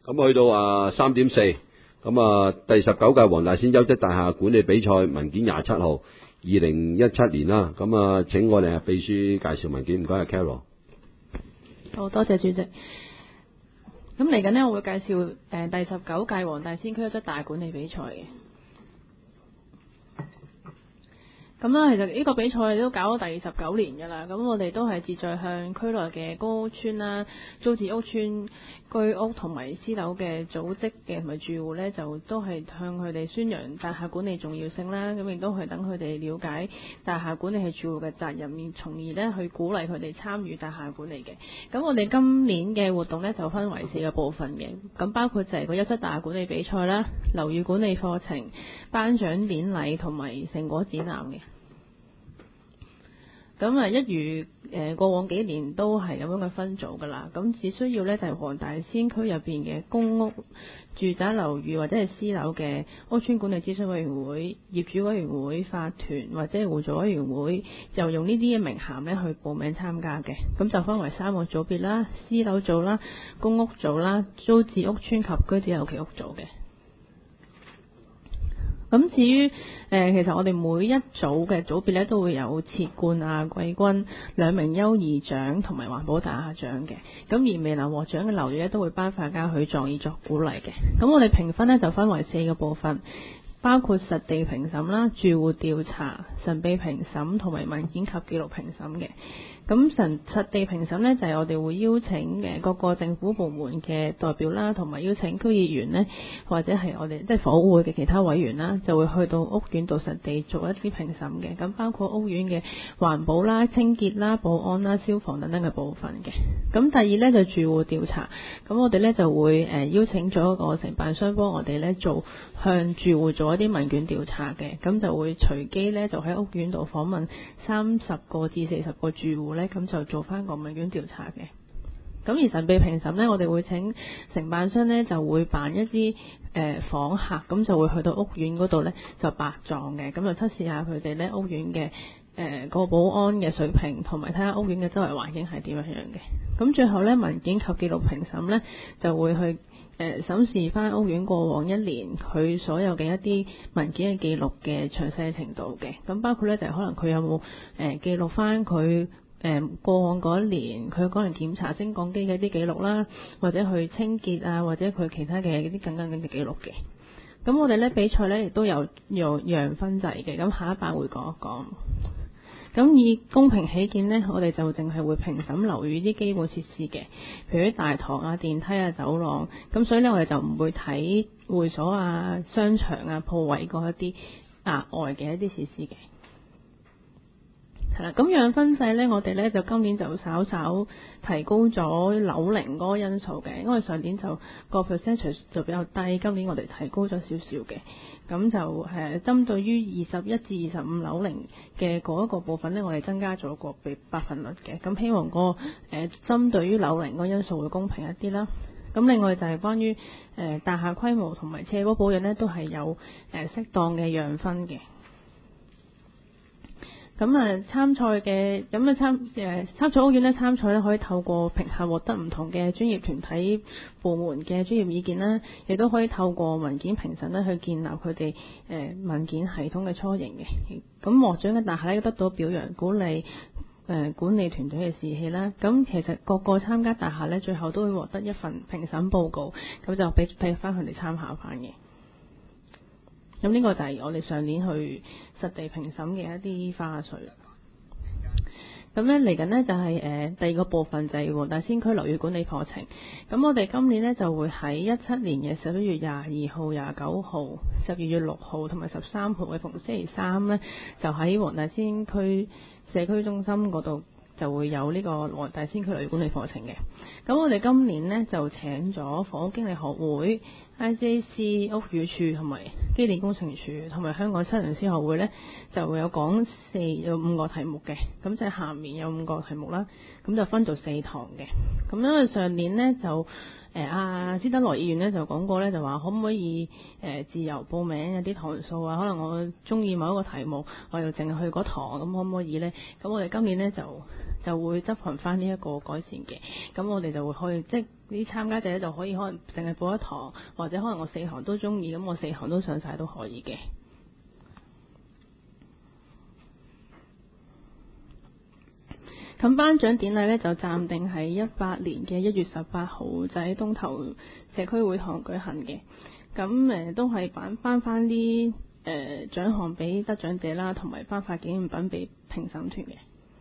咁去到3.4，咁第19屆黃大仙優質大廈管理比賽文件27號2017年啦，咁請我哋秘書介紹文件，唔該Carol。 好多謝主席。咁嚟緊呢，我會介紹第19屆黃大仙區優質大廈管理比賽嘅。咁啦，其實呢個比賽都搞咗第19年㗎啦。咁我哋都係志在向區內嘅公屋邨啦、租置屋邨、居屋同埋私樓嘅組織嘅同埋住戶呢，就都係向佢哋宣揚大廈管理重要性啦。咁亦都係等佢哋了解大廈管理係住戶嘅責任，從而呢去鼓勵佢哋參與大廈管理嘅。咁我哋今年嘅活動呢，就分為4個部分嘅。咁包括就係個優質大廈管理比賽啦、樓宇管理課程、頒獎典禮同埋成果展覽嘅。咁一如過往幾年都係咁樣嘅分組㗎啦。咁只需要呢，就係黃大仙區入邊嘅公屋、住宅樓宇或者係私樓嘅屋邨管理諮詢委員會、業主委員會、法團或者係互助委員會，就用呢啲嘅名銜呢去報名參加嘅。咁就分為3個組別啦：私樓組啦、公屋組啦、租置屋邨及居者有其屋組嘅。咁至於其實我哋每一組嘅組別咧都會有設冠亞季軍、2名優異獎同埋環保大廈獎嘅。咁而未能獲獎嘅樓宇咧都會頒發嘉許狀以作鼓勵嘅。咁我哋評分咧就分為4個部分，包括實地評審啦、住戶調查、神秘評審同埋文件及記錄評審嘅。咁實地評審呢，就係我哋會邀請嘅各個政府部門嘅代表啦，同埋邀請區議員呢，或者係我哋即係房屋會嘅其他委員啦，就會去到屋苑度實地做一啲評審嘅。咁包括屋苑嘅環保啦、清潔啦、保安啦、消防等等嘅部分嘅。咁第二呢，就住戶調查，咁我哋呢就會邀請咗一個承辦商幫我哋呢向住戶做一啲問卷調查嘅。咁就會隨機呢，就喺屋苑度訪問30個至40個住戶呢，咁就做翻個問卷調查嘅。咁而神秘評審呢，我哋會請承辦商呢，就會辦一啲訪客，咁就會去到屋苑嗰度呢，就白撞嘅，咁就測試下佢哋呢屋苑嘅個保安嘅水平，同埋睇下屋苑嘅周圍環境係點樣樣嘅。咁最後呢，文件及記錄評審呢，就會去審視翻屋苑過往1年佢所有嘅一啲文件嘅記錄嘅詳細程度嘅。咁包括呢，就係可能佢有冇記錄翻佢過往嗰1年佢可能檢查升降機嘅一啲記錄啦，或者去清潔啊，或者佢其他嘅一啲等等嘅記錄嘅。咁我哋呢比賽呢，亦都有讓分制嘅，咁下一版會講一講。咁以公平起見呢，我哋就淨係會評審樓宇啲基本設施嘅，譬如啲大堂啊、電梯啊、走廊。咁所以呢，我哋就唔會睇會所啊、商場啊、鋪位嗰一啲額外嘅一啲設施嘅。係啦，咁讓分制呢，我哋呢就今年就稍稍提高咗樓齡嗰個因素嘅，因為上年就個 percentage 就比較低，今年我哋提高咗少少嘅。咁就針對於21至25樓齡嘅嗰一個部分呢，我哋增加咗個百分率嘅。咁希望個針對於樓齡嗰個因素會公平一啲啦。咁另外就係關於大廈規模同埋斜坡保養呢，都係有適當嘅讓分嘅。咁參賽嘅參賽屋苑呢，參賽呢可以透過評核獲得唔同嘅專業團體部門嘅專業意見啦，亦都可以透過文件評審呢去建立佢哋文件系統嘅雛形嘅。咁獲獎嘅大廈呢，得到表揚鼓勵管理團隊嘅士氣啦。咁其實各個參加大廈呢，最後都會獲得一份評審報告，咁就俾翻佢哋參考翻嘅。咁呢個就係我哋上年去實地評審嘅一啲花絮。咁呢嚟緊呢，就係第二個部分，就係黃大仙區樓宇管理課程。咁我哋今年呢，就會喺17年嘅11月22號、29號、12月6號同埋13號嘅逢星期三呢，就喺黃大仙區社區中心嗰度就會有呢個黃大仙區樓宇管理課程嘅。咁我哋今年呢，就請咗房屋經理學會、ICAC 屋宇署同埋機電工程署同埋香港測量師學會呢，就會有講有5個題目嘅。咁即係下面有5個題目啦，咁就分做4堂嘅。咁因為上年呢，就施德來議員呢就講過呢，就話可唔可以自由報名有啲堂數啊？可能我中意某一個題目，我就淨係去嗰堂，咁可唔可以呢？咁我哋今年呢，就就會執行翻呢一個改善嘅。咁我哋就會可以即係啲參加者咧就可以可能淨係報一堂，或者可能我4堂都中意，咁我4堂都上晒都可以嘅。咁頒獎典禮咧就暫定喺18年嘅1月18號就喺東頭社區會堂舉行嘅。咁都係頒翻啲獎項俾得獎者啦，同埋頒發紀念品俾評審團嘅。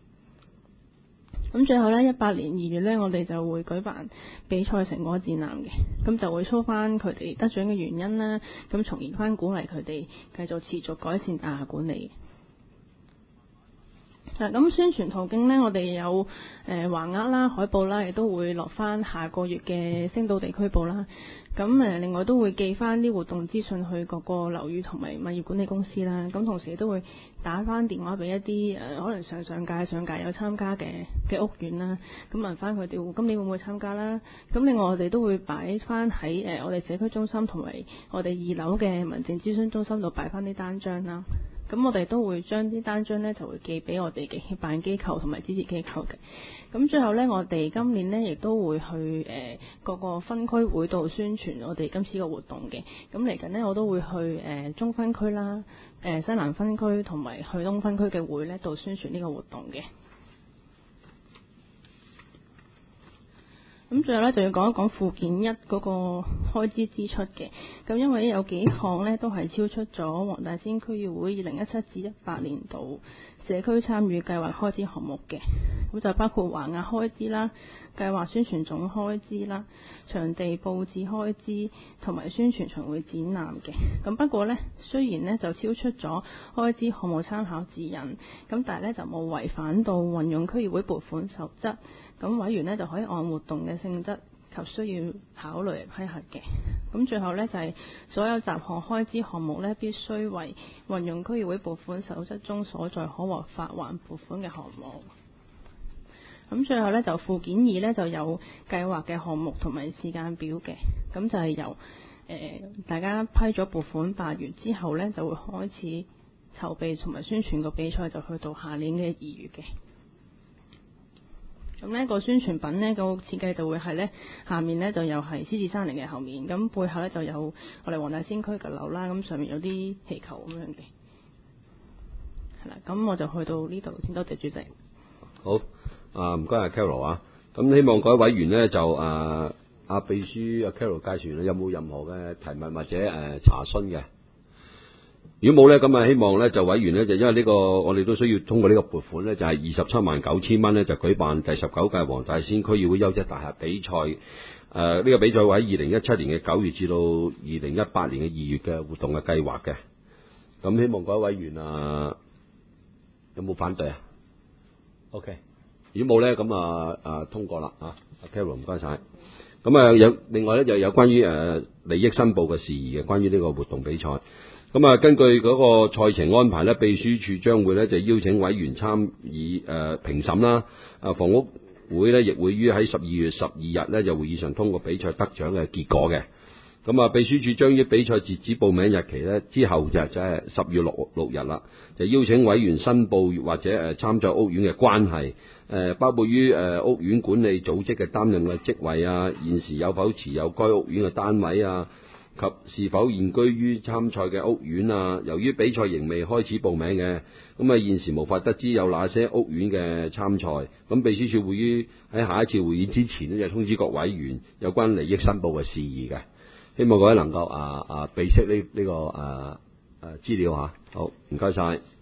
咁最後咧18年2月咧，我哋就會舉辦比賽成果展覽嘅，咁就會 show 翻佢哋得獎嘅原因啦，咁從而翻鼓勵佢哋繼續持續改善大廈管理。咁宣傳途徑呢，我哋有橫額啦、海報啦，亦都會落翻下個月嘅星島地區報啦。咁另外都會寄翻啲活動資訊去各個樓宇同埋物業管理公司啦。咁同時都會打翻電話俾一啲可能上屆有參加嘅屋苑啦。咁問翻佢哋今年會唔會參加啦？咁另外我哋都會擺翻喺我哋社區中心同埋我哋2樓嘅民政諮詢中心度擺翻啲單張啦。咁我哋都會將啲單張呢就會寄俾我哋嘅協辦機構同埋支持機構嘅。咁最後呢，我哋今年呢亦都會去各個分區會度宣傳我哋今次個活動嘅。咁嚟緊呢，我都會去中分區啦、西南分區同埋去東分區嘅會呢度宣傳呢個活動嘅。咁最後咧就要講一講附件1嗰個開支支出嘅。咁因為有幾項呢都係超出咗黃大仙區議會2017至18年度社區參與計劃開支項目嘅。咁就包括橫額開支啦、計劃宣傳總開支啦、場地佈置開支同埋宣傳巡迴展覽嘅。咁不過呢，雖然呢就超出咗開支項目參考指引，咁但係呢就冇違反到運用區議會撥款守則。咁委員呢就可以按活動嘅性質及需要考慮嚟批核嘅。咁最後呢，就係所有雜項開支項目呢必須為運用區議會撥款守則中所在可獲發還撥款嘅項目。咁最後呢，就附件2呢就有計劃嘅項目同埋時間表嘅。咁就係由大家批咗撥款8月之後呢，就會開始籌備同埋宣傳個比賽，就去到下年嘅2月嘅。咁呢個宣傳品呢個設計就會係呢下面呢就又係獅子山嚟嘅後面，咁背後呢就有我哋黃大仙區嘅樓啦，咁上面有啲氣球咁樣嘅。係啦，咁我就去到呢度先，多謝主席。 好，唔該阿 Carol 啊，咁希望各位委員呢就秘書阿 Carol 介紹有冇任何嘅提問或者查詢嘅。如果冇咧，咁希望咧就委員咧就因為呢個我哋都需要通過呢個撥款咧，就係279000蚊咧就舉辦第19屆黃大仙區議會優質大廈比賽。呢個比賽會喺2017年嘅9月至到2018年嘅2月嘅活動嘅計劃嘅。咁希望各位委員有冇反對啊 ？OK， 如果冇咧，咁通過啦阿 Carol 唔該晒。咁有另外咧就有關於利益申報嘅事宜嘅，關於呢個活動比賽。咁根據嗰個賽程安排咧，秘書處將會咧就邀請委員參與評審啦。房屋會咧亦會於喺12月12日咧就會議上通過比賽得獎嘅結果嘅。咁秘書處將於比賽截止報名日期咧之後就係10月6日啦，就邀請委員申報或者參賽屋苑嘅關係，包括於屋苑管理組織嘅擔任嘅職位啊，現時有否持有該屋苑嘅單位啊，及是否現居於參賽嘅屋苑啊。由於比賽仍未開始報名嘅，咁現時無法得知有哪些屋苑嘅參賽。咁秘書處會於喺下一次會議之前呢，就通知各委員有關利益申報嘅事宜嘅。希望各位能夠備悉呢個資料吓。好，唔該晒。